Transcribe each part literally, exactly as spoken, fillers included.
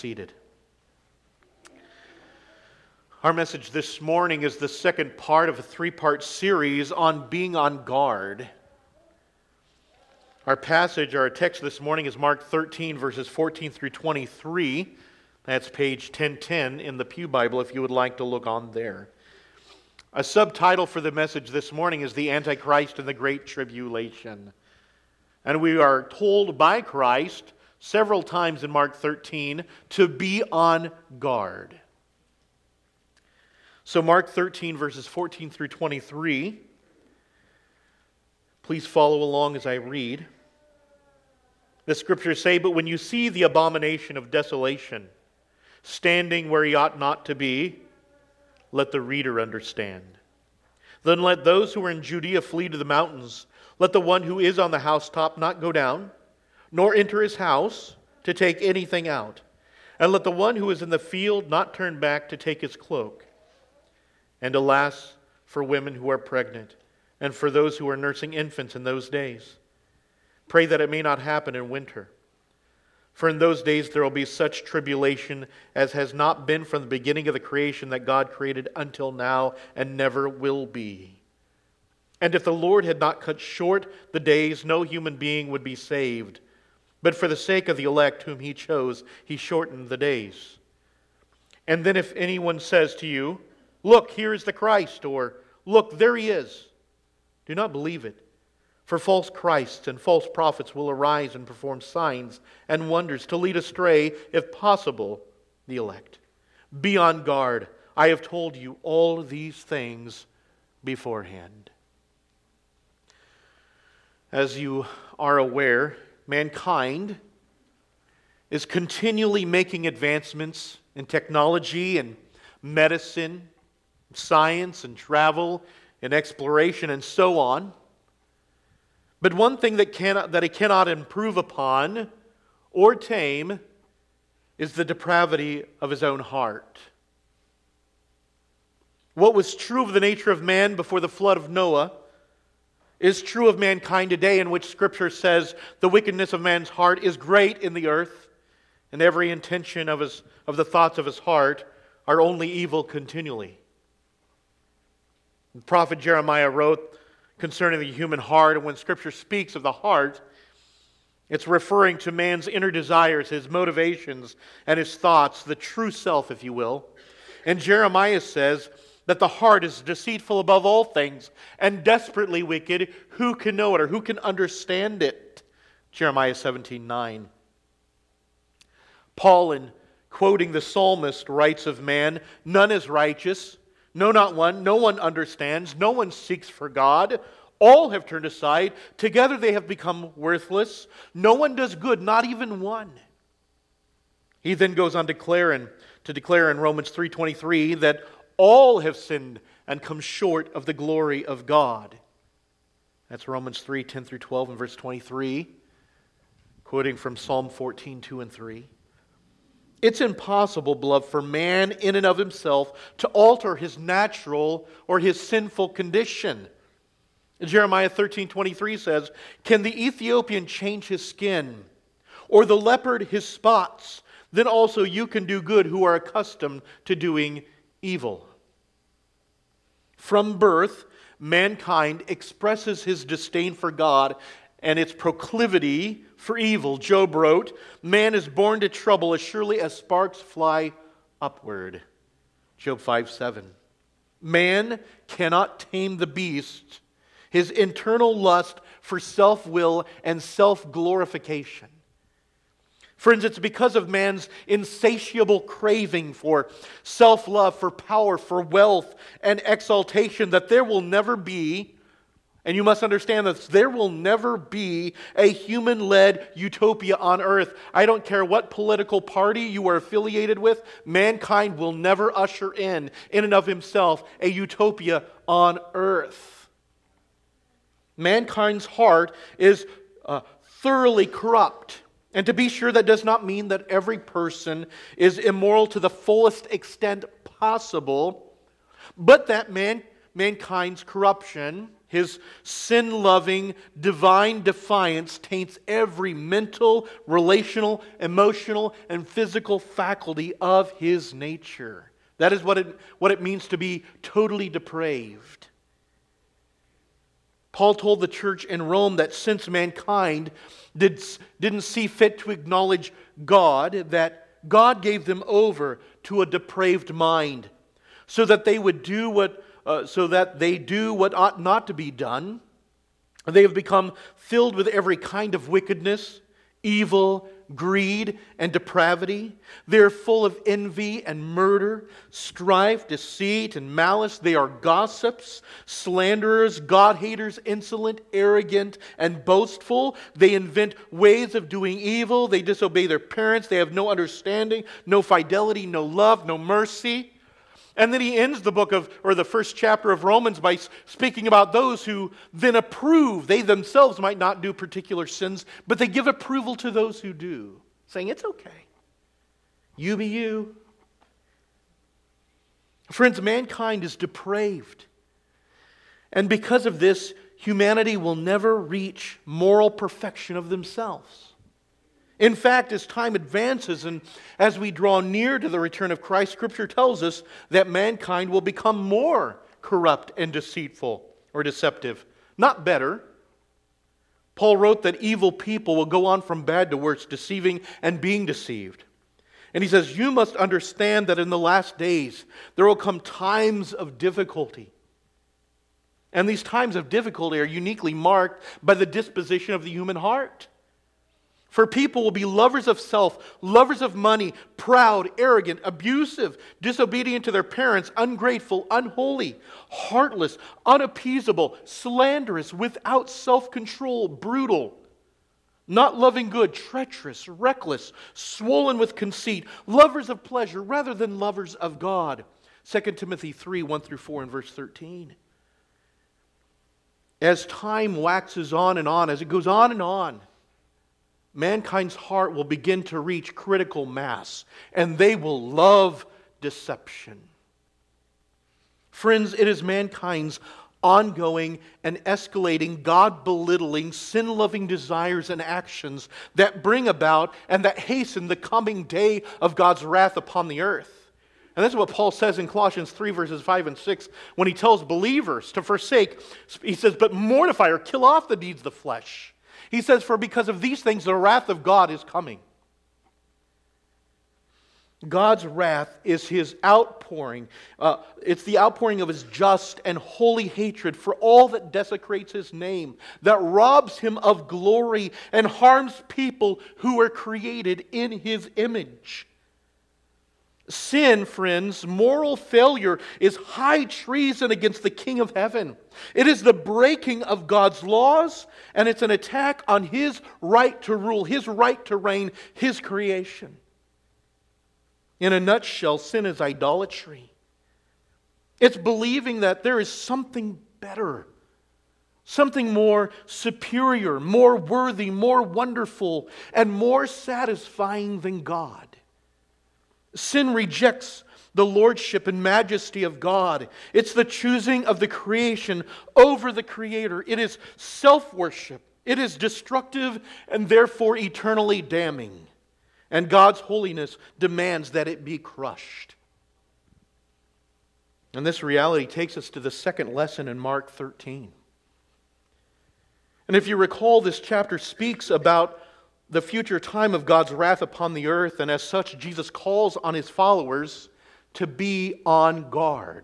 Seated. Our message this morning is the second part of a three-part series on being on guard. Our passage, our text this morning is Mark thirteen, verses fourteen through twenty-three. That's page ten ten in the Pew Bible if you would like to look on there. A subtitle for the message this morning is The Antichrist and the Great Tribulation. And we are told by Christ several times in Mark thirteen to be on guard. So Mark thirteen, verses fourteen through twenty-three. Please follow along as I read. The scriptures say, "But when you see the abomination of desolation standing where he ought not to be, let the reader understand. Then let those who are in Judea flee to the mountains. Let the one who is on the housetop not go down, nor enter his house to take anything out. And let the one who is in the field not turn back to take his cloak. And alas, for women who are pregnant, and for those who are nursing infants in those days. Pray that it may not happen in winter. For in those days there will be such tribulation as has not been from the beginning of the creation that God created until now, and never will be. And if the Lord had not cut short the days, no human being would be saved. But for the sake of the elect whom he chose, he shortened the days. And then if anyone says to you, 'Look, here is the Christ,' or 'Look, there he is,' do not believe it. For false Christs and false prophets will arise and perform signs and wonders to lead astray, if possible, the elect. Be on guard. I have told you all these things beforehand." As you are aware, mankind is continually making advancements in technology and medicine, science and travel and exploration and so on. But one thing that cannot, that it cannot improve upon or tame is the depravity of his own heart. What was true of the nature of man before the flood of Noah is true of mankind today, in which Scripture says the wickedness of man's heart is great in the earth, and every intention of his of the thoughts of his heart are only evil continually. The prophet Jeremiah wrote concerning the human heart, and when Scripture speaks of the heart, it's referring to man's inner desires, his motivations, and his thoughts, the true self, if you will. And Jeremiah says that the heart is deceitful above all things and desperately wicked. Who can know it, or who can understand it? Jeremiah seventeen nine. Paul, in quoting the psalmist, writes of man, "None is righteous, no, not one. No one understands. No one seeks for God. All have turned aside. Together they have become worthless. No one does good, not even one." He then goes on to declare in, to declare in Romans three twenty-three that all have sinned and come short of the glory of God. That's Romans three ten through twelve and verse twenty-three, quoting from Psalm fourteen two and three. It's impossible, beloved, for man in and of himself to alter his natural or his sinful condition. Jeremiah thirteen twenty-three says, "Can the Ethiopian change his skin, or the leopard his spots? Then also you can do good who are accustomed to doing evil." From birth, mankind expresses his disdain for God and its proclivity for evil. Job wrote, "Man is born to trouble as surely as sparks fly upward." Job five seven. Man cannot tame the beast, his internal lust for self-will and self-glorification. Friends, it's because of man's insatiable craving for self-love, for power, for wealth, and exaltation that there will never be, and you must understand that there will never be a human-led utopia on earth. I don't care what political party you are affiliated with, mankind will never usher in, in and of himself, a utopia on earth. Mankind's heart is uh, thoroughly corrupt. And to be sure, that does not mean that every person is immoral to the fullest extent possible, but that man mankind's corruption, his sin-loving, divine defiance taints every mental, relational, emotional, and physical faculty of his nature. That is what it, what it means to be totally depraved. Paul told the church in Rome that since mankind did, didn't see fit to acknowledge God, that God gave them over to a depraved mind, so that they would do what, uh, so that they do what ought not to be done. They have become filled with every kind of wickedness, evil, greed, and depravity. They are full of envy and murder, strife, deceit, and malice. They are gossips, slanderers, God-haters, insolent, arrogant, and boastful. They invent ways of doing evil. They disobey their parents. They have no understanding, no fidelity, no love, no mercy. And then he ends the book of, or the first chapter of Romans by speaking about those who then approve. They themselves might not do particular sins, but they give approval to those who do, saying, it's okay. You be you. Friends, mankind is depraved. And because of this, humanity will never reach moral perfection of themselves. In fact, as time advances and as we draw near to the return of Christ, Scripture tells us that mankind will become more corrupt and deceitful or deceptive, not better. Paul wrote that evil people will go on from bad to worse, deceiving and being deceived. And he says, you must understand that in the last days there will come times of difficulty. And these times of difficulty are uniquely marked by the disposition of the human heart. For people will be lovers of self, lovers of money, proud, arrogant, abusive, disobedient to their parents, ungrateful, unholy, heartless, unappeasable, slanderous, without self-control, brutal, not loving good, treacherous, reckless, swollen with conceit, lovers of pleasure rather than lovers of God. Second Timothy three, one through four and verse thirteen. As time waxes on and on, as it goes on and on, mankind's heart will begin to reach critical mass, and they will love deception. Friends, it is mankind's ongoing and escalating, God-belittling, sin-loving desires and actions that bring about and that hasten the coming day of God's wrath upon the earth. And that's what Paul says in Colossians three, verses five and six, when he tells believers to forsake. He says, but mortify or kill off the deeds of the flesh. He says, for because of these things, the wrath of God is coming. God's wrath is His outpouring. Uh, it's the outpouring of His just and holy hatred for all that desecrates His name, that robs Him of glory and harms people who were created in His image. Sin, friends, moral failure is high treason against the King of Heaven. It is the breaking of God's laws, and it's an attack on His right to rule, His right to reign, His creation. In a nutshell, sin is idolatry. It's believing that there is something better, something more superior, more worthy, more wonderful, and more satisfying than God. Sin rejects the lordship and majesty of God. It's the choosing of the creation over the Creator. It is self-worship. It is destructive and therefore eternally damning. And God's holiness demands that it be crushed. And this reality takes us to the second lesson in Mark thirteen. And if you recall, this chapter speaks about the future time of God's wrath upon the earth, and as such, Jesus calls on His followers to be on guard,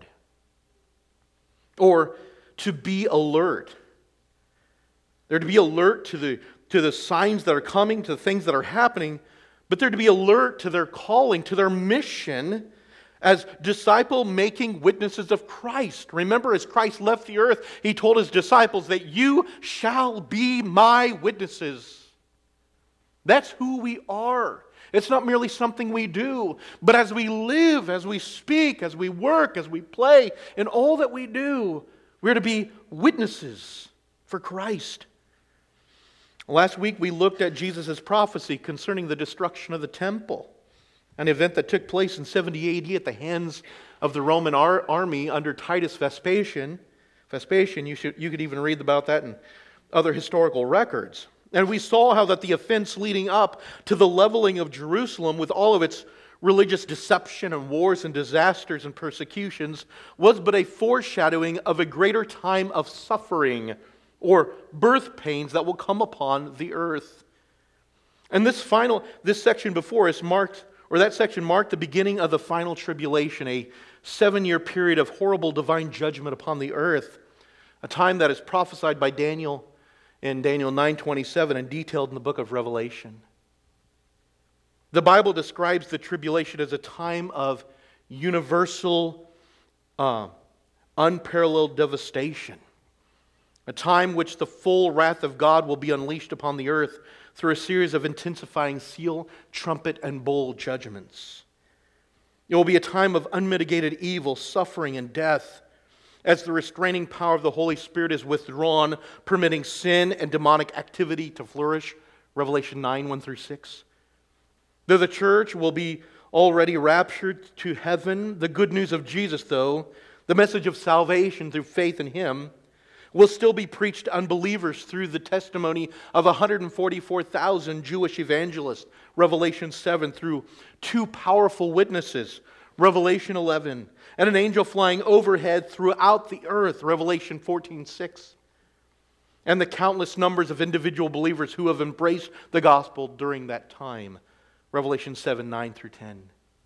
or to be alert. They're to be alert to the, to the signs that are coming, to the things that are happening, but they're to be alert to their calling, to their mission as disciple-making witnesses of Christ. Remember, as Christ left the earth, He told His disciples that you shall be my witnesses. That's who we are. It's not merely something we do, but as we live, as we speak, as we work, as we play, in all that we do, we're to be witnesses for Christ. Last week we looked at Jesus' prophecy concerning the destruction of the temple. an event that took place in seventy A D at the hands of the Roman ar- army under Titus Vespasian. Vespasian, you, should, you could even read about that in other historical records. And we saw how that the offense leading up to the leveling of Jerusalem with all of its religious deception and wars and disasters and persecutions was but a foreshadowing of a greater time of suffering or birth pains that will come upon the earth. And this final, this section before us marked, or that section marked the beginning of the final tribulation, a seven-year period of horrible divine judgment upon the earth, a time that is prophesied by Daniel in Daniel nine twenty-seven and detailed in the book of Revelation. The Bible describes the tribulation as a time of universal, uh, unparalleled devastation, a time which the full wrath of God will be unleashed upon the earth through a series of intensifying seal, trumpet, and bowl judgments. It will be a time of unmitigated evil, suffering, and death as the restraining power of the Holy Spirit is withdrawn, permitting sin and demonic activity to flourish. Revelation nine, one through six. Though the church will be already raptured to heaven, the good news of Jesus, though, the message of salvation through faith in Him, will still be preached to unbelievers through the testimony of one hundred forty-four thousand Jewish evangelists, Revelation seven, through two powerful witnesses, Revelation eleven, and an angel flying overhead throughout the earth, Revelation fourteen six, and the countless numbers of individual believers who have embraced the gospel during that time, Revelation seven, nine through ten.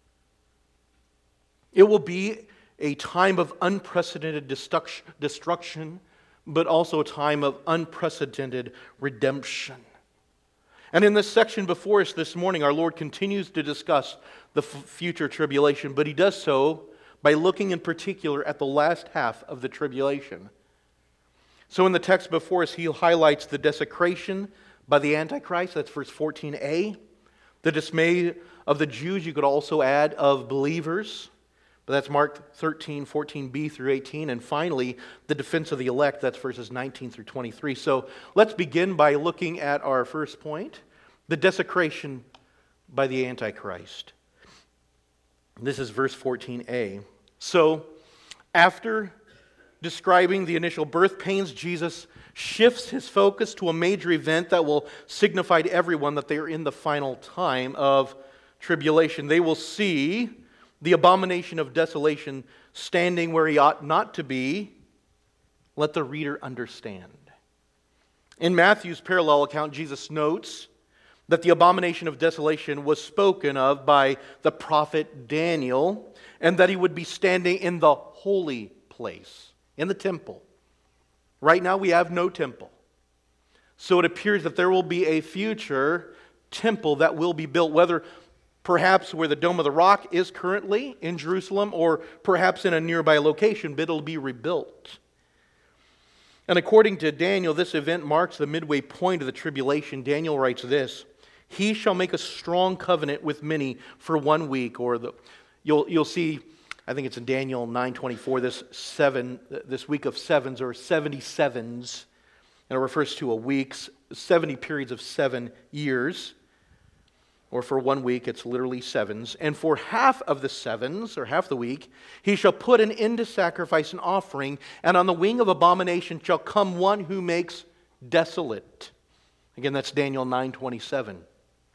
It will be a time of unprecedented destruction, but also a time of unprecedented redemption. And in this section before us this morning, our Lord continues to discuss the f- future tribulation, but He does so by looking in particular at the last half of the tribulation. So in the text before us, He highlights the desecration by the Antichrist, that's verse fourteen a, the dismay of the Jews, you could also add, of believers, but that's Mark thirteen, fourteen b through eighteen. And finally, the defense of the elect, that's verses nineteen through twenty-three. So let's begin by looking at our first point, the desecration by the Antichrist. This is verse fourteen a. So, after describing the initial birth pains, Jesus shifts His focus to a major event that will signify to everyone that they are in the final time of tribulation. They will see the abomination of desolation standing where he ought not to be. Let the reader understand. In Matthew's parallel account, Jesus notes that the abomination of desolation was spoken of by the prophet Daniel, and that he would be standing in the holy place, in the temple. Right now we have no temple. So it appears that there will be a future temple that will be built, whether perhaps where the Dome of the Rock is currently in Jerusalem, or perhaps in a nearby location, but it'll be rebuilt. And according to Daniel, this event marks the midway point of the tribulation. Daniel writes this: "He shall make a strong covenant with many for one week," or the you'll you'll see, I think it's in Daniel nine twenty-four, this seven this week of sevens, or seventy sevens, and it refers to a week, seventy periods of seven years. Or for one week, it's literally sevens. "And for half of the sevens, or half the week, he shall put an end to sacrifice and offering, and on the wing of abomination shall come one who makes desolate." Again, that's Daniel nine twenty-seven.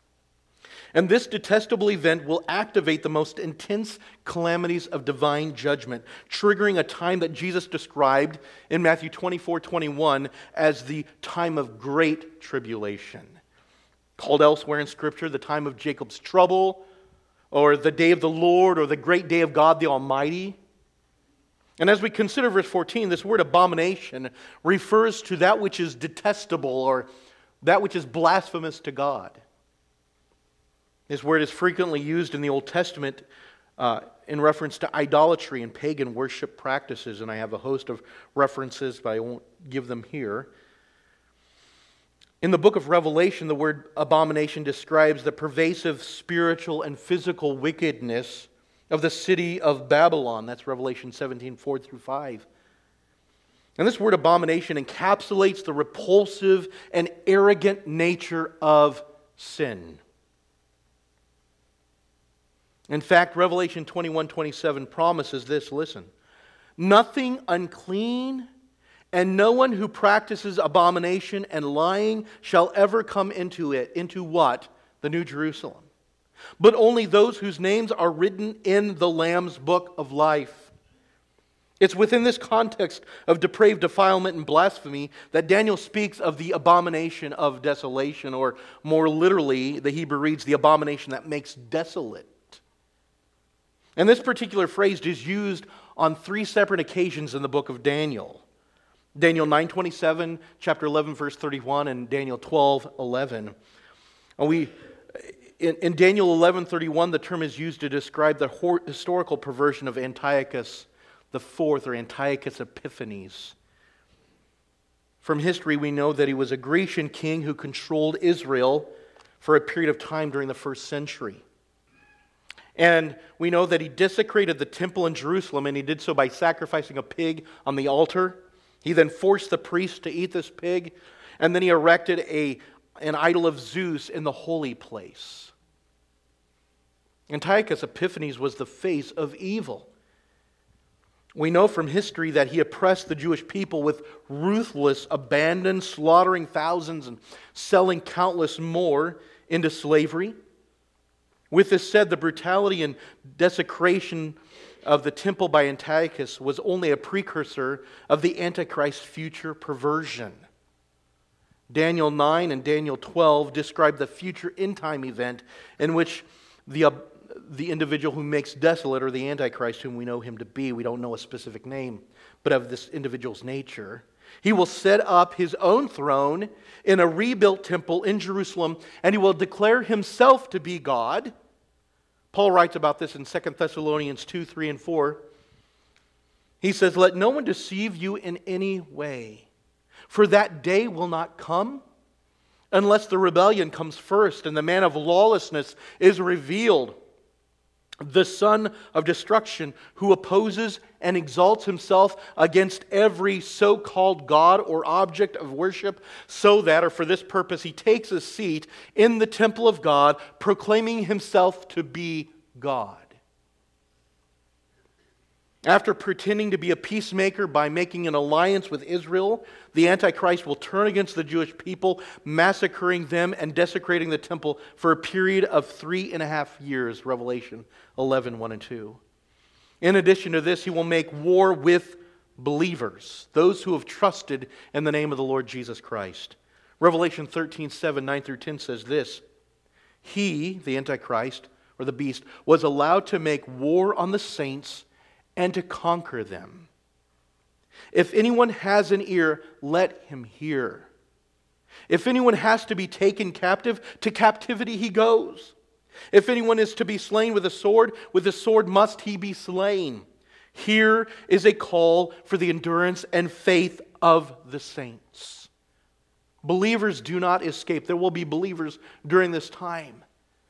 And this detestable event will activate the most intense calamities of divine judgment, triggering a time that Jesus described in Matthew twenty-four twenty-one as the time of great tribulation. Called elsewhere in Scripture the time of Jacob's trouble, or the day of the Lord, or the great day of God the Almighty. And as we consider verse fourteen, this word abomination refers to that which is detestable, or that which is blasphemous to God. This word is frequently used in the Old Testament uh, in reference to idolatry and pagan worship practices, and I have a host of references, but I won't give them here. In the book of Revelation, the word abomination describes the pervasive spiritual and physical wickedness of the city of Babylon. That's Revelation seventeen, four through five. And this word abomination encapsulates the repulsive and arrogant nature of sin. In fact, Revelation twenty-one twenty-seven promises this, listen. Nothing unclean and no one who practices abomination and lying shall ever come into it. Into what? The New Jerusalem. But only those whose names are written in the Lamb's book of life. It's within this context of depraved defilement and blasphemy that Daniel speaks of the abomination of desolation, or more literally, the Hebrew reads, the abomination that makes desolate. And this particular phrase is used on three separate occasions in the book of Daniel. Daniel nine twenty-seven, chapter eleven, verse thirty-one, and Daniel twelve eleven. And we, in, in Daniel eleven thirty-one, the term is used to describe the hor- historical perversion of Antiochus the Fourth, or Antiochus Epiphanes. From history, we know that he was a Grecian king who controlled Israel for a period of time during the first century. And we know that he desecrated the temple in Jerusalem, and he did so by sacrificing a pig on the altar. He then forced the priests to eat this pig, and then he erected a, an idol of Zeus in the holy place. Antiochus Epiphanes was the face of evil. We know from history that he oppressed the Jewish people with ruthless abandon, slaughtering thousands and selling countless more into slavery. With this said, the brutality and desecration of the temple by Antiochus was only a precursor of the Antichrist's future perversion. Daniel nine and Daniel twelve describe the future end-time event in which the, uh, the individual who makes desolate, or the Antichrist, whom we know him to be, we don't know a specific name, but of this individual's nature, he will set up his own throne in a rebuilt temple in Jerusalem, and he will declare himself to be God. Paul writes about this in Second Thessalonians two, three, and four. He says, "Let no one deceive you in any way, for that day will not come unless the rebellion comes first and the man of lawlessness is revealed, the son of destruction, who opposes and exalts himself against every so-called God or object of worship, so that, or for this purpose, he takes a seat in the temple of God, proclaiming himself to be God." After pretending to be a peacemaker by making an alliance with Israel, the Antichrist will turn against the Jewish people, massacring them and desecrating the temple for a period of three and a half years, Revelation eleven, one and two. In addition to this, he will make war with believers, those who have trusted in the name of the Lord Jesus Christ. Revelation thirteen, seven, nine through ten says this: "He," the Antichrist, or the beast, "was allowed to make war on the saints and to conquer them. If anyone has an ear, let him hear. If anyone has to be taken captive, to captivity he goes. If anyone is to be slain with a sword, with a sword must he be slain. Here is a call for the endurance and faith of the saints." Believers do not escape. There will be believers during this time.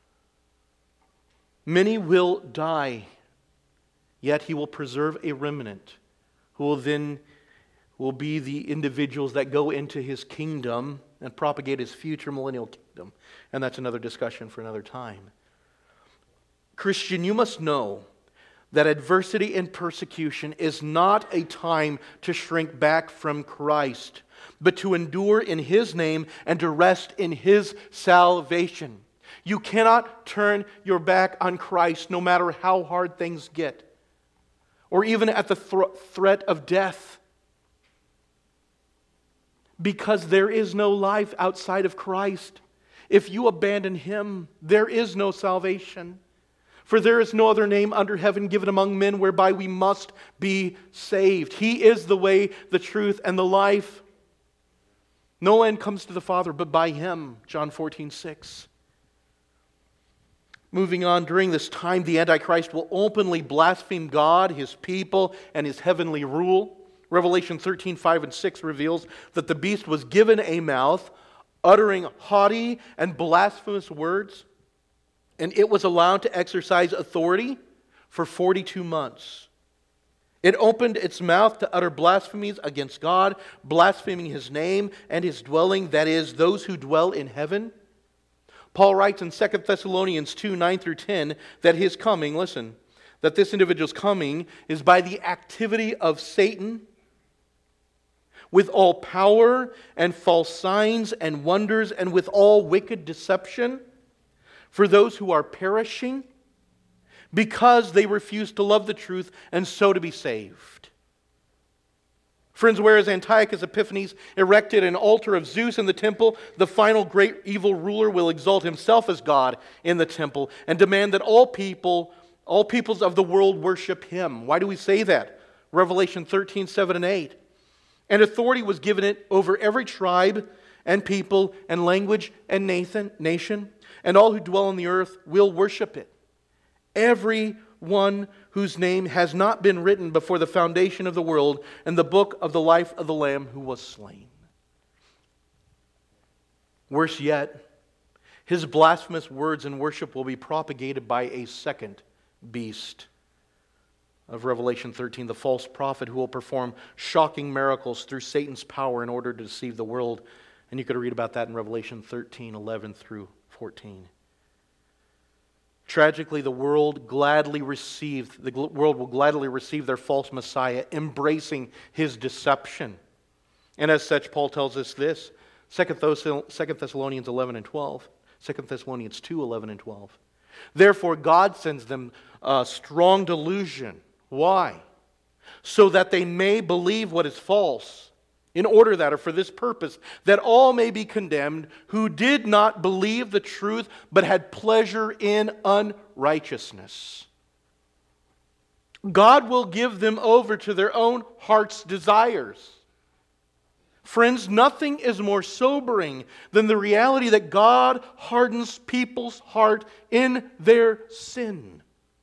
Many will die, yet he will preserve a remnant who will then will be the individuals that go into his kingdom and propagate his future millennial kingdom. And that's another discussion for another time. Christian, you must know that adversity and persecution is not a time to shrink back from Christ, but to endure in His name and to rest in His salvation. You cannot turn your back on Christ no matter how hard things get, or even at the th- threat of death, because there is no life outside of Christ. If you abandon Him, there is no salvation. For there is no other name under heaven given among men whereby we must be saved. He is the way, the truth, and the life. No one comes to the Father but by Him. John fourteen, six. Moving on, during this time, the Antichrist will openly blaspheme God, His people, and His heavenly rule. Revelation thirteen, five and six reveals that the beast was given a mouth, uttering haughty and blasphemous words, and it was allowed to exercise authority for forty-two months. It opened its mouth to utter blasphemies against God, blaspheming His name and His dwelling, that is, those who dwell in heaven. Paul writes in Second Thessalonians two, nine through ten, that his coming, listen, that this individual's coming is by the activity of Satan, with all power and false signs and wonders, and with all wicked deception, for those who are perishing, because they refuse to love the truth and so to be saved. Friends, whereas Antiochus Epiphanes erected an altar of Zeus in the temple, the final great evil ruler will exalt himself as God in the temple and demand that all people, all peoples of the world worship him. Why do we say that? Revelation thirteen, seven and eight. And authority was given it over every tribe and people and language and nation, and all who dwell on the earth will worship it. Every one whose name has not been written before the foundation of the world in the book of the life of the Lamb who was slain. Worse yet, his blasphemous words and worship will be propagated by a second beast of Revelation thirteen, the false prophet who will perform shocking miracles through Satan's power in order to deceive the world. And you could read about that in Revelation thirteen, eleven through fourteen. Tragically, the world gladly received, the world will gladly receive their false Messiah, embracing his deception. And as such, Paul tells us this, Second Thessalonians eleven and twelve, Second Thessalonians two, eleven and twelve. Therefore, God sends them a strong delusion. Why? So that they may believe what is false, in order that, or for this purpose, that all may be condemned who did not believe the truth, but had pleasure in unrighteousness. God will give them over to their own heart's desires. Friends, nothing is more sobering than the reality that God hardens people's heart in their sin.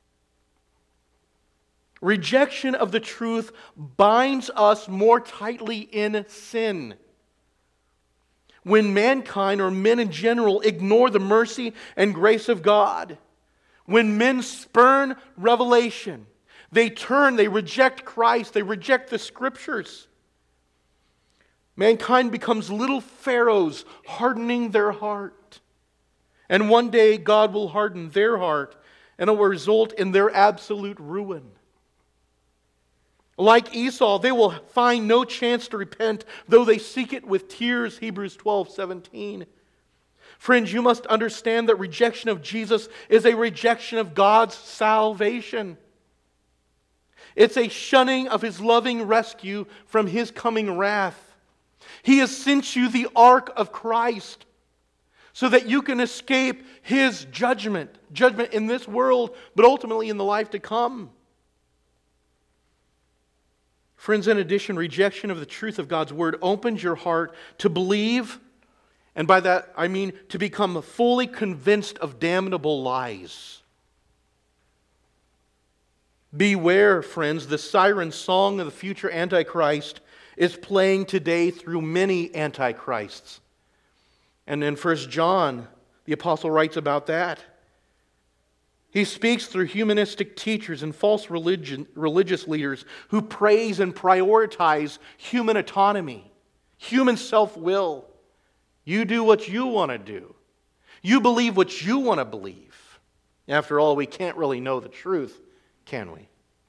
Rejection of the truth binds us more tightly in sin. When mankind, or men in general, ignore the mercy and grace of God, when men spurn revelation, they turn, they reject Christ, they reject the Scriptures. Mankind becomes little pharaohs, hardening their heart. And one day God will harden their heart, and it will result in their absolute ruin. Like Esau, they will find no chance to repent, though they seek it with tears, Hebrews twelve, seventeen. Friends, you must understand that rejection of Jesus is a rejection of God's salvation. It's a shunning of His loving rescue from His coming wrath. He has sent you the ark of Christ so that you can escape His judgment. Judgment in this world, but ultimately in the life to come. Friends, in addition, rejection of the truth of God's Word opens your heart to believe, and by that I mean to become fully convinced of damnable lies. Beware, friends, the siren song of the future Antichrist is playing today through many Antichrists. And in First John, the apostle writes about that. He speaks through humanistic teachers and false religion, religious leaders who praise and prioritize human autonomy, human self-will. You do what you want to do. You believe what you want to believe. After all, we can't really know the truth, can we?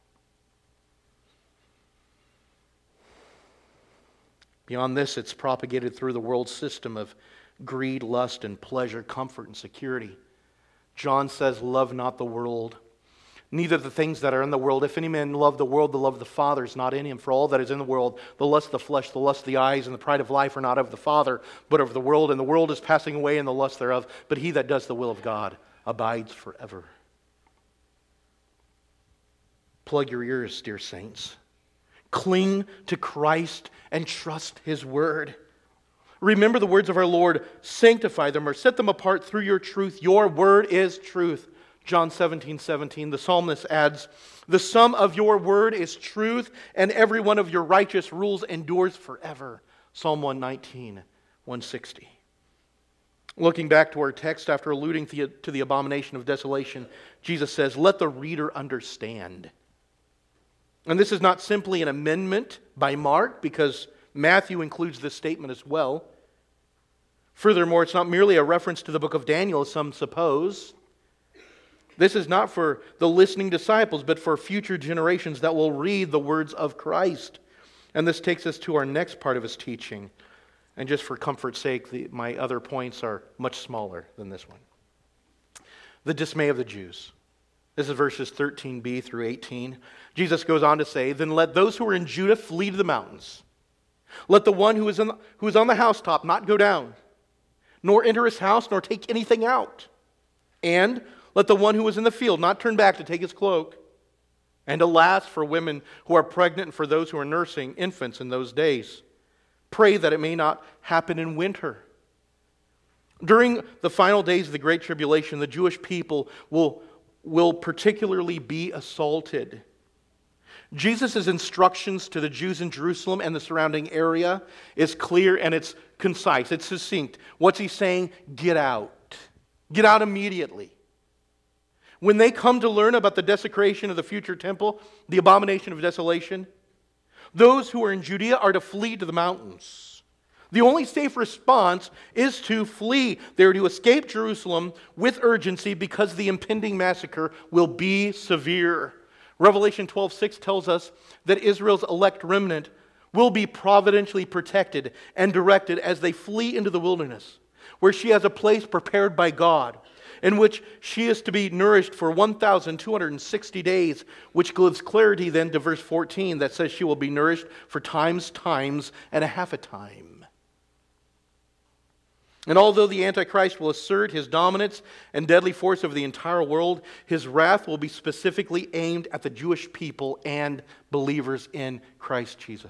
Beyond this, it's propagated through the world system of greed, lust, and pleasure, comfort, and security. John says, love not the world, neither the things that are in the world. If any man love the world, the love of the Father is not in him. For all that is in the world, the lust of the flesh, the lust of the eyes, and the pride of life are not of the Father, but of the world. And the world is passing away and the lust thereof. But he that does the will of God abides forever. Plug your ears, dear saints. Cling to Christ and trust His Word. Remember the words of our Lord, sanctify them or set them apart through your truth. Your word is truth. John seventeen, seventeen. The psalmist adds, the sum of your word is truth, and every one of your righteous rules endures forever. Psalm one nineteen, one sixty. Looking back to our text, after alluding to the abomination of desolation, Jesus says, let the reader understand. And this is not simply an amendment by Mark, because Matthew includes this statement as well. Furthermore, it's not merely a reference to the book of Daniel, as some suppose. This is not for the listening disciples, but for future generations that will read the words of Christ. And this takes us to our next part of his teaching. And just for comfort's sake, the, my other points are much smaller than this one. The dismay of the Jews. This is verses thirteen b through eighteen. Jesus goes on to say, "Then let those who are in Judah flee to the mountains. Let the one who is, in the, who is on the housetop not go down, nor enter his house, nor take anything out. And let the one who is in the field not turn back to take his cloak. And alas, for women who are pregnant and for those who are nursing infants in those days. Pray that it may not happen in winter." During the final days of the Great Tribulation, the Jewish people will, will particularly be assaulted. Jesus' instructions to the Jews in Jerusalem and the surrounding area is clear and it's concise, it's succinct. What's he saying? Get out. Get out immediately. When they come to learn about the desecration of the future temple, the abomination of desolation, those who are in Judea are to flee to the mountains. The only safe response is to flee. They are to escape Jerusalem with urgency because the impending massacre will be severe. Revelation twelve six tells us that Israel's elect remnant will be providentially protected and directed as they flee into the wilderness, where she has a place prepared by God, in which she is to be nourished for one thousand two hundred sixty days, which gives clarity then to verse fourteen that says she will be nourished for times, times, and a half a time. And although the Antichrist will assert his dominance and deadly force over the entire world, his wrath will be specifically aimed at the Jewish people and believers in Christ Jesus.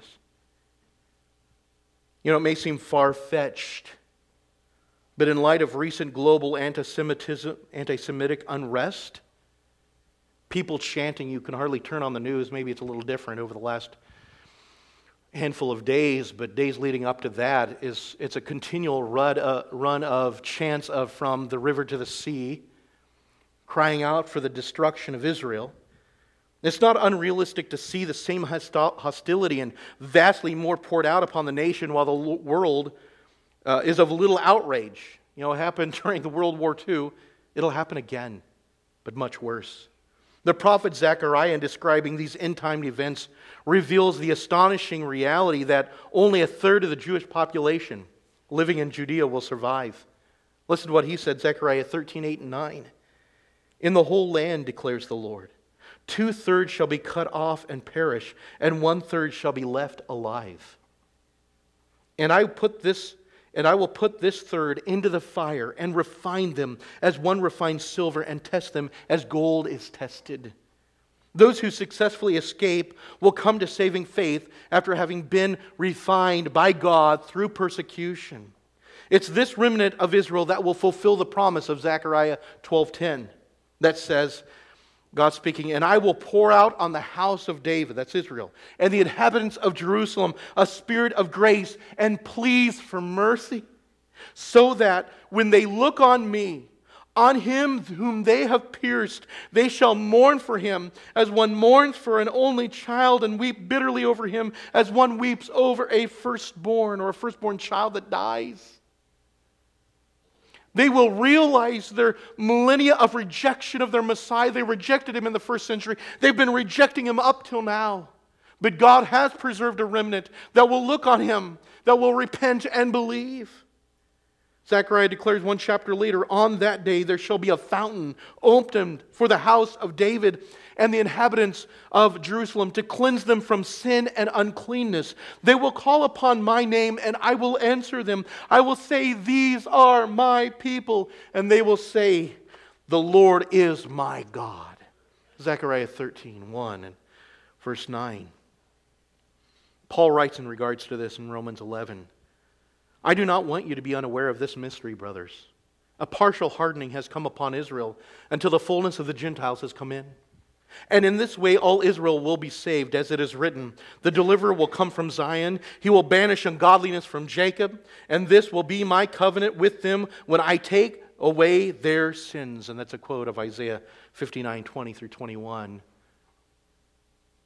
You know, it may seem far-fetched, but in light of recent global anti-Semitism, anti-Semitic unrest, people chanting, you can hardly turn on the news, maybe it's a little different over the last handful of days, but days leading up to that, is it's a continual run, uh, run of chants of from the river to the sea, crying out for the destruction of Israel. It's not unrealistic to see the same hostility and vastly more poured out upon the nation while the world uh, is of little outrage. You know, it happened during the World War Two. It'll happen again, but much worse. The prophet Zechariah, in describing these end-time events, reveals the astonishing reality that only a third of the Jewish population living in Judea will survive. Listen to what he said, Zechariah thirteen, eight and nine. "In the whole land, declares the Lord, two-thirds shall be cut off and perish, and one-third shall be left alive. And I put this And I will put this third into the fire and refine them as one refines silver and test them as gold is tested. Those who successfully escape will come to saving faith after having been refined by God through persecution. It's this remnant of Israel that will fulfill the promise of Zechariah twelve ten that says, God speaking, "And I will pour out on the house of David," that's Israel, "and the inhabitants of Jerusalem a spirit of grace and pleas for mercy, so that when they look on me, on him whom they have pierced, they shall mourn for him as one mourns for an only child and weep bitterly over him as one weeps over a firstborn," or a firstborn child that dies. They will realize their millennia of rejection of their Messiah. They rejected him in the first century. They've been rejecting him up till now. But God has preserved a remnant that will look on him, that will repent and believe. Zechariah declares one chapter later, "On that day there shall be a fountain opened for the house of David and the inhabitants of Jerusalem to cleanse them from sin and uncleanness. They will call upon my name and I will answer them. I will say, 'These are my people.' And they will say, 'The Lord is my God.'" Zechariah thirteen, one and verse nine. Paul writes in regards to this in Romans eleven, "I do not want you to be unaware of this mystery, brothers. A partial hardening has come upon Israel until the fullness of the Gentiles has come in. And in this way all Israel will be saved, as it is written, 'The deliverer will come from Zion. He will banish ungodliness from Jacob. And this will be my covenant with them when I take away their sins.'" And that's a quote of Isaiah fifty-nine, twenty through twenty-one.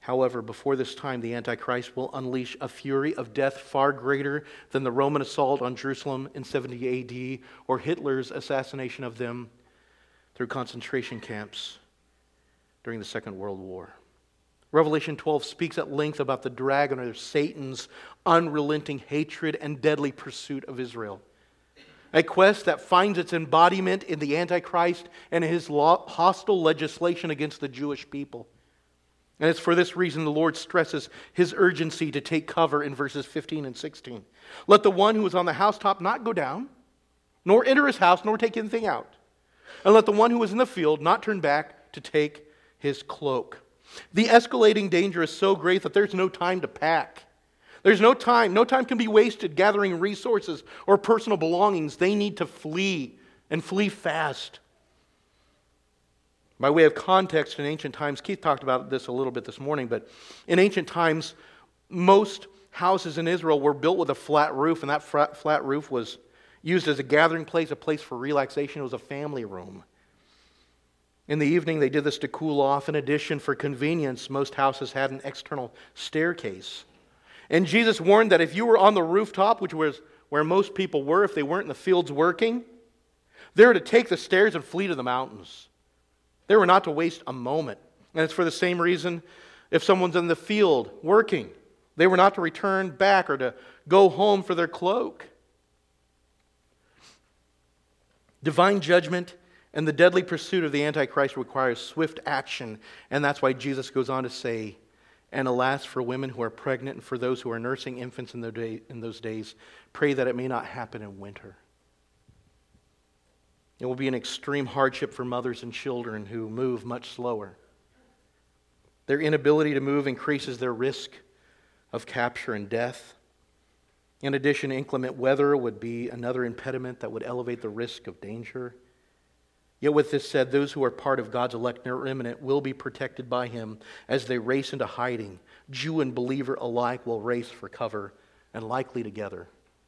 However, before this time, the Antichrist will unleash a fury of death far greater than the Roman assault on Jerusalem in seventy A D or Hitler's assassination of them through concentration camps during the Second World War. Revelation twelve speaks at length about the dragon, or Satan's unrelenting hatred and deadly pursuit of Israel. A quest that finds its embodiment in the Antichrist and his hostile legislation against the Jewish people. And it's for this reason the Lord stresses His urgency to take cover in verses fifteen and sixteen. Let the one who is on the housetop not go down, nor enter his house, nor take anything out. And let the one who is in the field not turn back to take his cloak. The escalating danger is so great that there's no time to pack. There's no time. No time can be wasted gathering resources or personal belongings. They need to flee, and flee fast. By way of context, in ancient times, Keith talked about this a little bit this morning, but in ancient times, most houses in Israel were built with a flat roof, and that flat roof was used as a gathering place, a place for relaxation. It was a family room. In the evening, they did this to cool off. In addition, for convenience, most houses had an external staircase. And Jesus warned that if you were on the rooftop, which was where most people were, if they weren't in the fields working, they were to take the stairs and flee to the mountains. They were not to waste a moment. And it's for the same reason if someone's in the field working, they were not to return back or to go home for their cloak. Divine judgment and the deadly pursuit of the Antichrist requires swift action. And that's why Jesus goes on to say, and alas, for women who are pregnant and for those who are nursing infants in, their day, in those days, pray that it may not happen in winter. It will be an extreme hardship for mothers and children who move much slower. Their inability to move increases their risk of capture and death. In addition, inclement weather would be another impediment that would elevate the risk of danger. Yet with this said, those who are part of God's elect remnant will be protected by Him as they race into hiding. Jew and believer alike will race for cover, and likely together.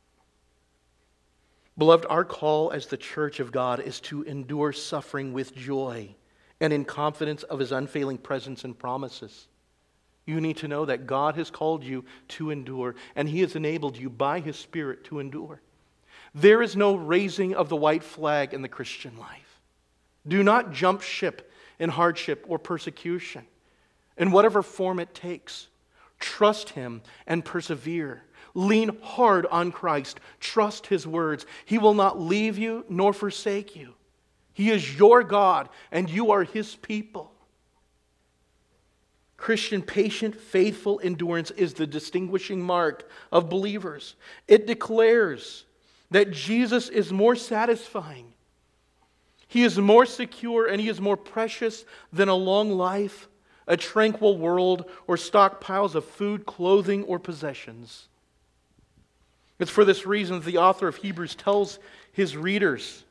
Beloved, our call as the church of God is to endure suffering with joy and in confidence of His unfailing presence and promises. You need to know that God has called you to endure, and He has enabled you by His Spirit to endure. There is no raising of the white flag in the Christian life. Do not jump ship in hardship or persecution, in whatever form it takes. Trust Him and persevere. Lean hard on Christ. Trust His words. He will not leave you nor forsake you. He is your God, and you are His people. Christian patient, faithful endurance is the distinguishing mark of believers. It declares that Jesus is more satisfying. He is more secure, and He is more precious than a long life, a tranquil world, or stockpiles of food, clothing, or possessions. It's for this reason that the author of Hebrews tells his readers,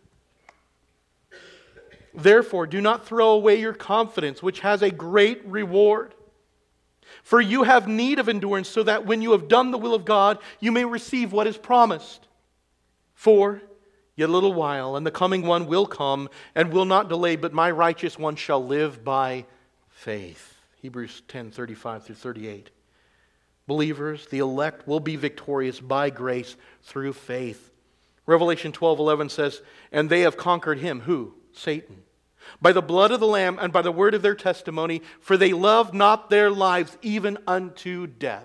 therefore, do not throw away your confidence, which has a great reward. For you have need of endurance, so that when you have done the will of God, you may receive what is promised. For yet a little while, and the coming one will come, and will not delay, but my righteous one shall live by faith. Hebrews ten, thirty-five through thirty-eight. Believers, the elect will be victorious by grace through faith. Revelation twelve eleven says, and they have conquered him, who? Satan. By the blood of the Lamb and by the word of their testimony, for they loved not their lives even unto death.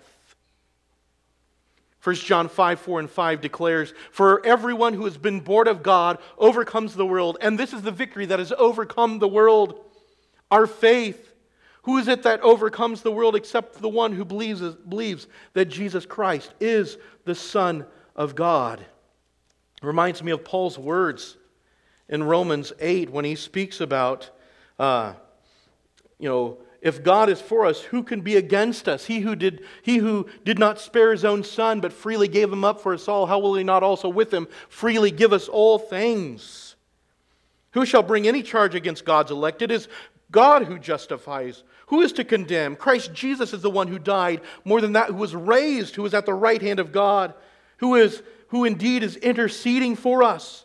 First John five, four and five declares, for everyone who has been born of God overcomes the world. And this is the victory that has overcome the world, our faith. Who is it that overcomes the world except the one who believes, believes that Jesus Christ is the Son of God? It reminds me of Paul's words in Romans eight when he speaks about, uh, you know, if God is for us, who can be against us? He who did he who did not spare His own Son, but freely gave Him up for us all, how will He not also with Him freely give us all things? Who shall bring any charge against God's elect? It is God who justifies. Who is to condemn? Christ Jesus is the one who died, more than that, who was raised, who is at the right hand of God, who is who indeed is interceding for us.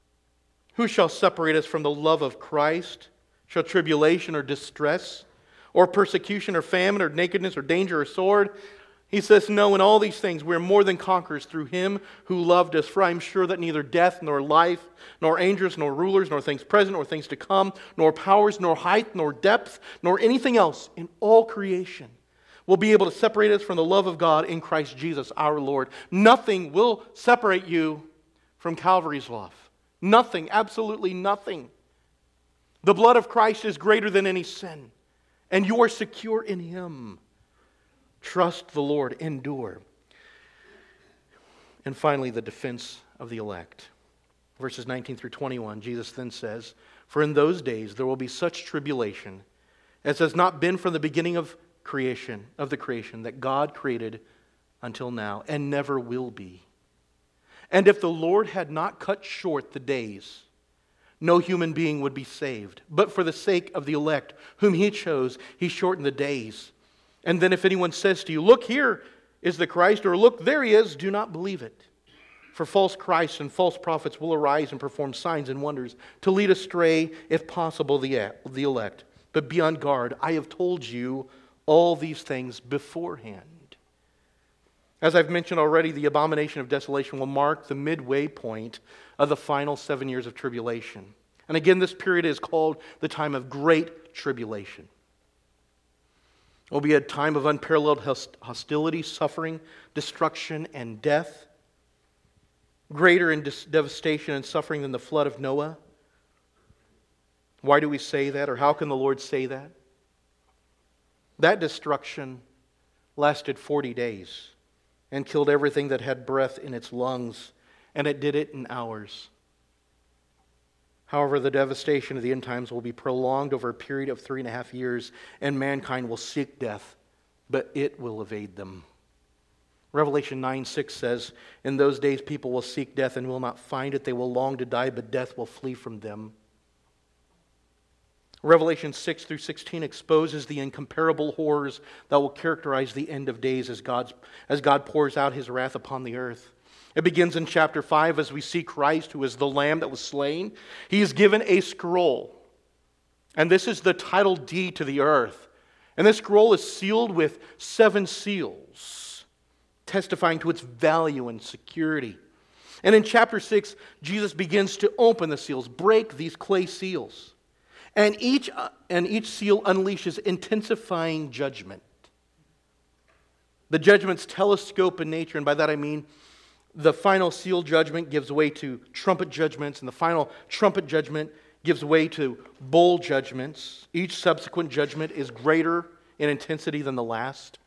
Who shall separate us from the love of Christ? Shall tribulation or distress, or persecution or famine or nakedness or danger or sword. He says, no, in all these things we are more than conquerors through Him who loved us. For I am sure that neither death, nor life, nor angels, nor rulers, nor things present, nor things to come, nor powers, nor height, nor depth, nor anything else in all creation will be able to separate us from the love of God in Christ Jesus our Lord. Nothing will separate you from Calvary's love. Nothing, absolutely nothing. The blood of Christ is greater than any sin, and you are secure in Him. Trust the Lord, endure. And finally, the defense of the elect. Verses nineteen through twenty-one, Jesus then says, for in those days there will be such tribulation as has not been from the beginning of creation, of the creation that God created until now, and never will be. And if the Lord had not cut short the days, no human being would be saved. But for the sake of the elect, whom He chose, He shortened the days. And then if anyone says to you, look, here is the Christ, or look, there He is, do not believe it. For false Christs and false prophets will arise and perform signs and wonders to lead astray, if possible, the the elect. But be on guard. I have told you all these things beforehand. As I've mentioned already, the abomination of desolation will mark the midway point of the final seven years of tribulation. And again, this period is called the time of great tribulation. It will be a time of unparalleled hostility, suffering, destruction, and death. Greater in devastation and suffering than the flood of Noah. Why do we say that, or how can the Lord say that? That destruction lasted forty days and killed everything that had breath in its lungs, and it did it in hours. However, the devastation of the end times will be prolonged over a period of three and a half years, and mankind will seek death, but it will evade them. Revelation nine six says, in those days people will seek death and will not find it. They will long to die, but death will flee from them. Revelation six through sixteen exposes the incomparable horrors that will characterize the end of days as, God's, as God pours out His wrath upon the earth. It begins in chapter five as we see Christ, who is the Lamb that was slain. He is given a scroll. And this is the title deed to the earth. And this scroll is sealed with seven seals, testifying to its value and security. And in chapter six, Jesus begins to open the seals, break these clay seals. And each, uh, and each seal unleashes intensifying judgment. The judgment's telescope in nature, and by that I mean the final seal judgment gives way to trumpet judgments, and the final trumpet judgment gives way to bowl judgments. Each subsequent judgment is greater in intensity than the last.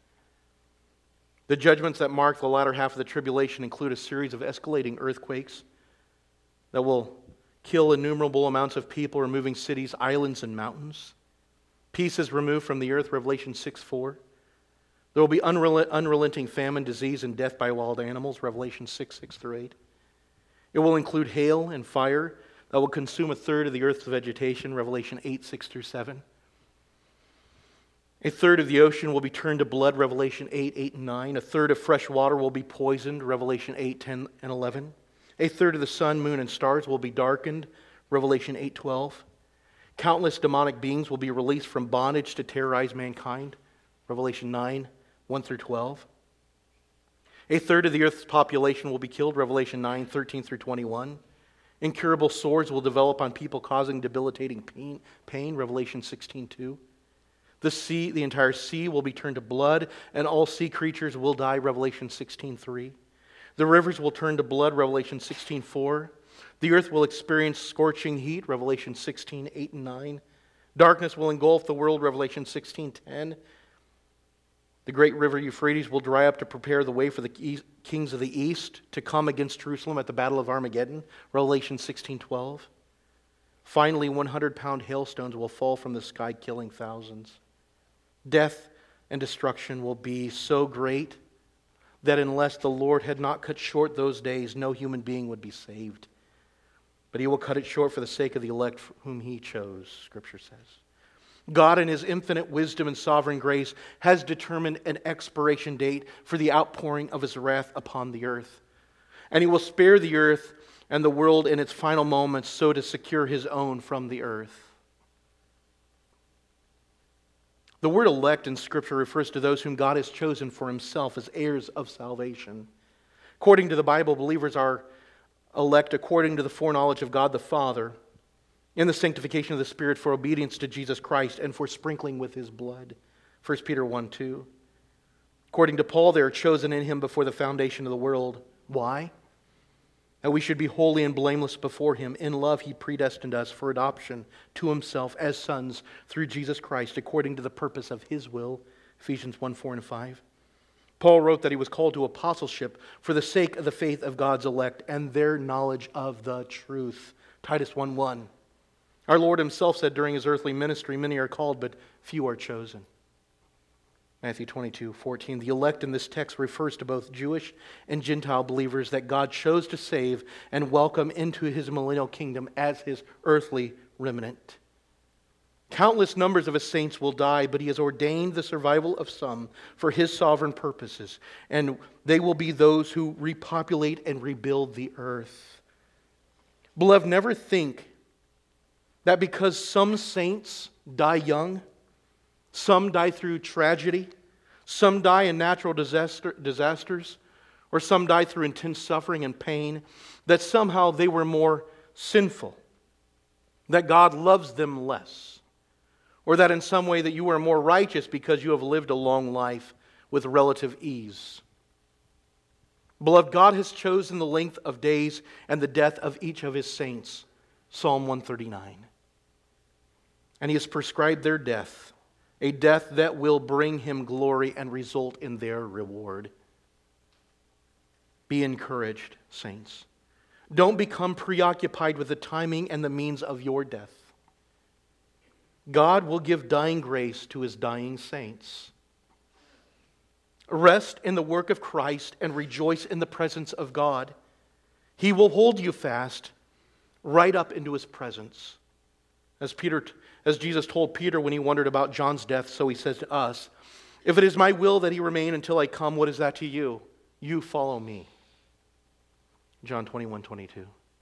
The judgments that mark the latter half of the tribulation include a series of escalating earthquakes that will kill innumerable amounts of people, removing cities, islands, and mountains. Peace is removed from the earth, Revelation six four. There will be unrel- unrelenting famine, disease, and death by wild animals, Revelation six six through eight. It will include hail and fire that will consume a third of the earth's vegetation, Revelation eight six through seven. A third of the ocean will be turned to blood, Revelation eight, eight and nine. A third of fresh water will be poisoned, Revelation eight, ten and eleven. A third of the sun, moon, and stars will be darkened, Revelation eight, twelve. Countless demonic beings will be released from bondage to terrorize mankind, Revelation nine, one through twelve. A third of the earth's population will be killed, Revelation nine, thirteen through twenty-one. Incurable sores will develop on people, causing debilitating pain, pain Revelation sixteen, two. The sea, the entire sea will be turned to blood, and all sea creatures will die, Revelation sixteen, three. The rivers will turn to blood, Revelation sixteen, four. The earth will experience scorching heat, Revelation sixteen, eight and nine. Darkness will engulf the world, Revelation sixteen, ten. The great river Euphrates will dry up to prepare the way for the kings of the east to come against Jerusalem at the battle of Armageddon, Revelation sixteen, twelve. Finally, hundred-pound hailstones will fall from the sky, killing thousands. Death and destruction will be so great that unless the Lord had not cut short those days, no human being would be saved. But He will cut it short for the sake of the elect whom He chose, Scripture says. God, in His infinite wisdom and sovereign grace, has determined an expiration date for the outpouring of His wrath upon the earth. And He will spare the earth and the world in its final moments so to secure His own from the earth. The word elect in Scripture refers to those whom God has chosen for Himself as heirs of salvation. According to the Bible, believers are elect according to the foreknowledge of God the Father, in the sanctification of the Spirit for obedience to Jesus Christ and for sprinkling with His blood. First Peter one two. According to Paul, they are chosen in Him before the foundation of the world. Why? That we should be holy and blameless before Him. In love He predestined us for adoption to Himself as sons through Jesus Christ, according to the purpose of His will. Ephesians one four and five. Paul wrote that he was called to apostleship for the sake of the faith of God's elect and their knowledge of the truth. Titus one one. Our Lord Himself said during His earthly ministry, many are called, but few are chosen. Matthew twenty-two fourteen. The elect in this text refers to both Jewish and Gentile believers that God chose to save and welcome into His millennial kingdom as His earthly remnant. Countless numbers of His saints will die, but He has ordained the survival of some for His sovereign purposes, and they will be those who repopulate and rebuild the earth. Beloved, never think that because some saints die young, some die through tragedy, some die in natural disaster, disasters, or some die through intense suffering and pain, that somehow they were more sinful, that God loves them less, or that in some way that you are more righteous because you have lived a long life with relative ease. Beloved, God has chosen the length of days and the death of each of His saints, Psalm one thirty-nine. And He has prescribed their death, a death that will bring Him glory and result in their reward. Be encouraged, saints. Don't become preoccupied with the timing and the means of your death. God will give dying grace to His dying saints. Rest in the work of Christ and rejoice in the presence of God. He will hold you fast right up into His presence. As Peter, as Jesus told Peter when he wondered about John's death, so He says to us, if it is my will that he remain until I come, what is that to you? You follow me. John twenty-one twenty-two.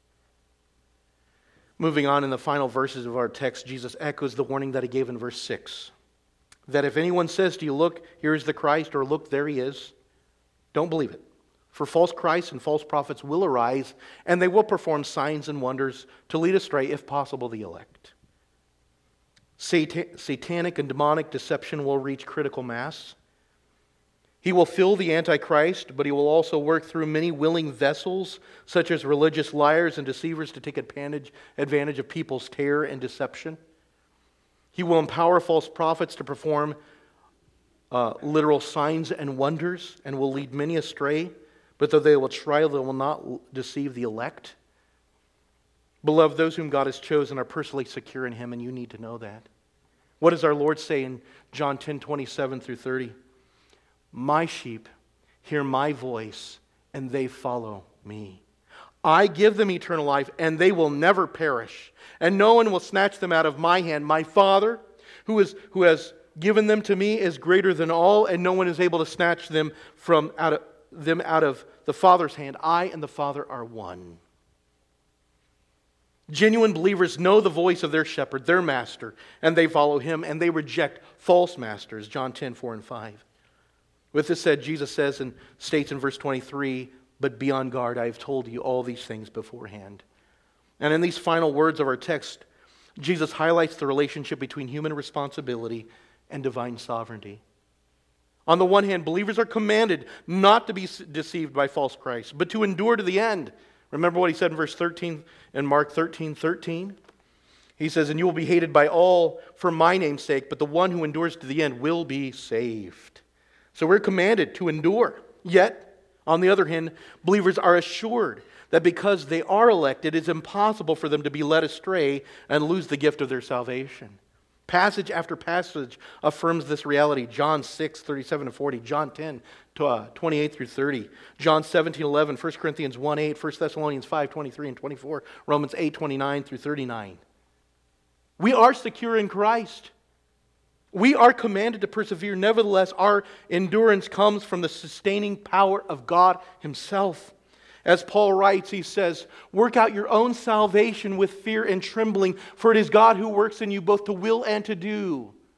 Moving on in the final verses of our text, Jesus echoes the warning that He gave in verse six. That if anyone says to you, look, here is the Christ, or look, there He is, don't believe it. For false Christs and false prophets will arise, and they will perform signs and wonders to lead astray, if possible, the elect. Satan, satanic and demonic deception will reach critical mass. He will fill the Antichrist, but he will also work through many willing vessels, such as religious liars and deceivers, to take advantage, advantage of people's terror and deception. He will empower false prophets to perform uh, literal signs and wonders, and will lead many astray, but though they will try, they will not deceive the elect. Beloved, those whom God has chosen are personally secure in Him, and you need to know that. What does our Lord say in John ten twenty-seven through thirty? My sheep hear my voice, and they follow me. I give them eternal life, and they will never perish, and no one will snatch them out of my hand. My Father, who is who has given them to me, is greater than all, and no one is able to snatch them from out of them out of the Father's hand. I and the Father are one. Genuine believers know the voice of their shepherd, their master, and they follow Him, and they reject false masters, John ten four and five. With this said, Jesus says and states in verse twenty-three, but be on guard, I have told you all these things beforehand. And in these final words of our text, Jesus highlights the relationship between human responsibility and divine sovereignty. On the one hand, believers are commanded not to be deceived by false Christs, but to endure to the end. Remember what He said in verse thirteen, in Mark thirteen thirteen? He says, and you will be hated by all for my name's sake, but the one who endures to the end will be saved. So we're commanded to endure. Yet, on the other hand, believers are assured that because they are elected, it's impossible for them to be led astray and lose the gift of their salvation. Passage after passage affirms this reality. John six, thirty-seven to forty, John ten, twenty-eight through thirty, John seventeen, eleven, First Corinthians one, eight, First Thessalonians five, twenty-three and twenty-four, Romans eight, twenty-nine through thirty-nine. We are secure in Christ. We are commanded to persevere. Nevertheless, our endurance comes from the sustaining power of God Himself. As Paul writes, he says, work out your own salvation with fear and trembling, for it is God who works in you both to will and to do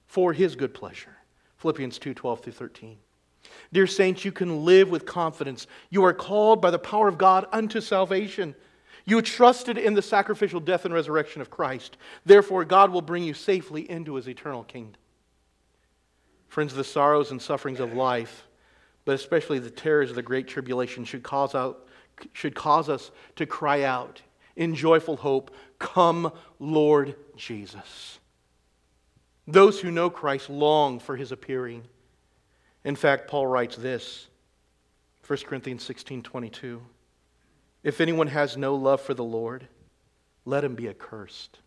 for His good pleasure. Philippians two, twelve through thirteen. Dear saints, you can live with confidence. You are called by the power of God unto salvation. You trusted in the sacrificial death and resurrection of Christ. Therefore, God will bring you safely into His eternal kingdom. Friends, the sorrows and sufferings of life, but especially the terrors of the great tribulation, should cause out, should cause us to cry out in joyful hope, "Come, Lord Jesus." Those who know Christ long for His appearing. In fact, Paul writes this, First Corinthians sixteen twenty-two. If anyone has no love for the Lord, let him be accursed.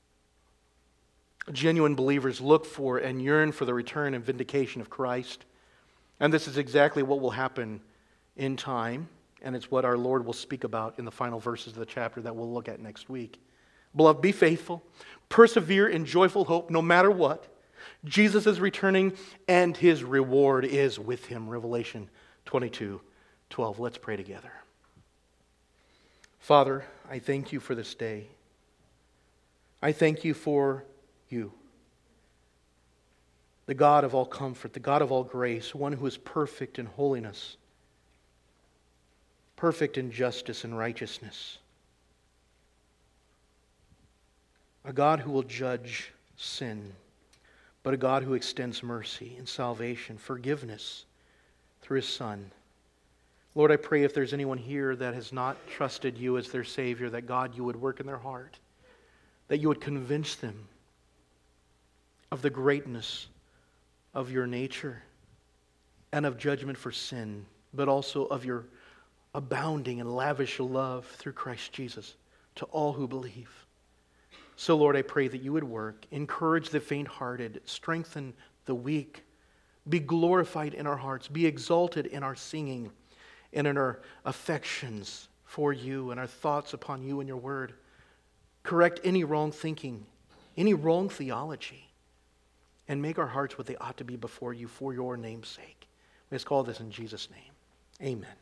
Genuine believers look for and yearn for the return and vindication of Christ. And this is exactly what will happen in time. And it's what our Lord will speak about in the final verses of the chapter that we'll look at next week. Beloved, be faithful. Persevere in joyful hope no matter what. Jesus is returning and His reward is with Him. Revelation twenty-two twelve. Let's pray together. Father, I thank You for this day. I thank You for You, the God of all comfort, the God of all grace, one who is perfect in holiness, perfect in justice and righteousness, a God who will judge sin, but a God who extends mercy and salvation, forgiveness through His Son. Lord, I pray if there's anyone here that has not trusted You as their Savior, that God, You would work in their heart, that You would convince them of the greatness of Your nature and of judgment for sin, but also of Your abounding and lavish love through Christ Jesus to all who believe. So, Lord, I pray that You would work, encourage the faint-hearted, strengthen the weak, be glorified in our hearts, be exalted in our singing and in our affections for You and our thoughts upon You and Your word. Correct any wrong thinking, any wrong theology, and make our hearts what they ought to be before You for Your name's sake. We ask all this in Jesus' name. Amen.